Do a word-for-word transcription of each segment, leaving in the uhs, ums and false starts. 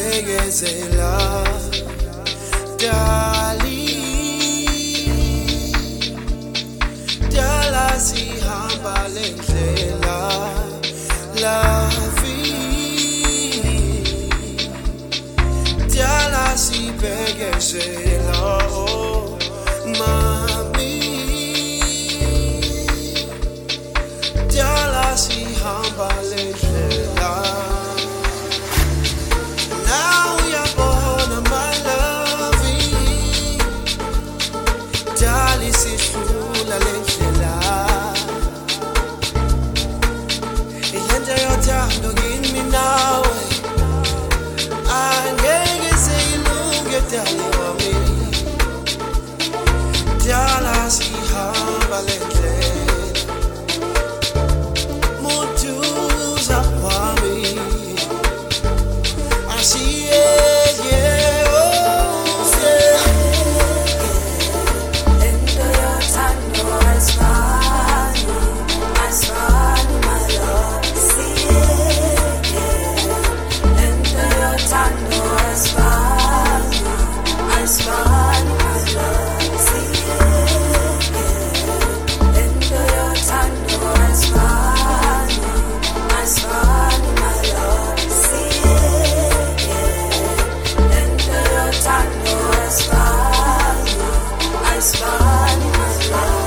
sibekezela dali dala sihamba lendlela la vie dala sibekezela oh mami dala sihamba lendlela. Don't give me now. I can't say look at that for me. Jala si hambalete. Mutu za kwami. I see it, yeah, oh, yeah. Into your tango, I smile, I smile, my love. Tango, I smile, I smile, my love. See it, yeah. Into your tango, I smile, I smile, my love. See it, yeah. Into your tango, I smile, I smile, my love.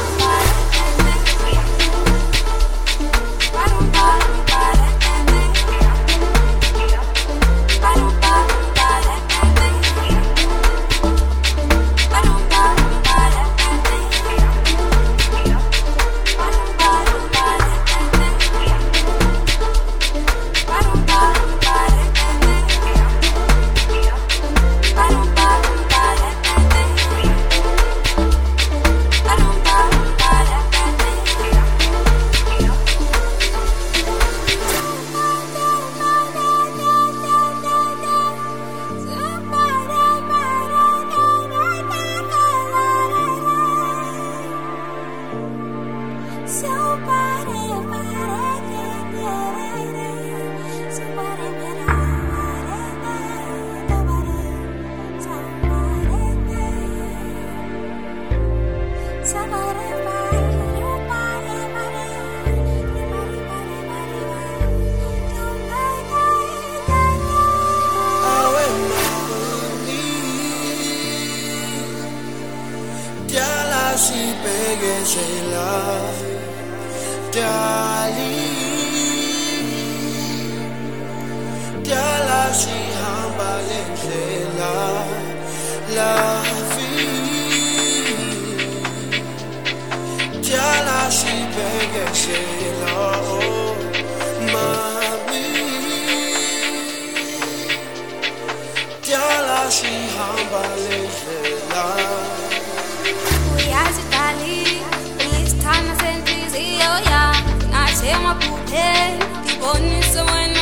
Sibekezela dali dala sihamba lendlela la vie dala sibekezela oh mami dala sihamba lendlela. Time I sent you, oh yeah, I say my poop head, keep on this one.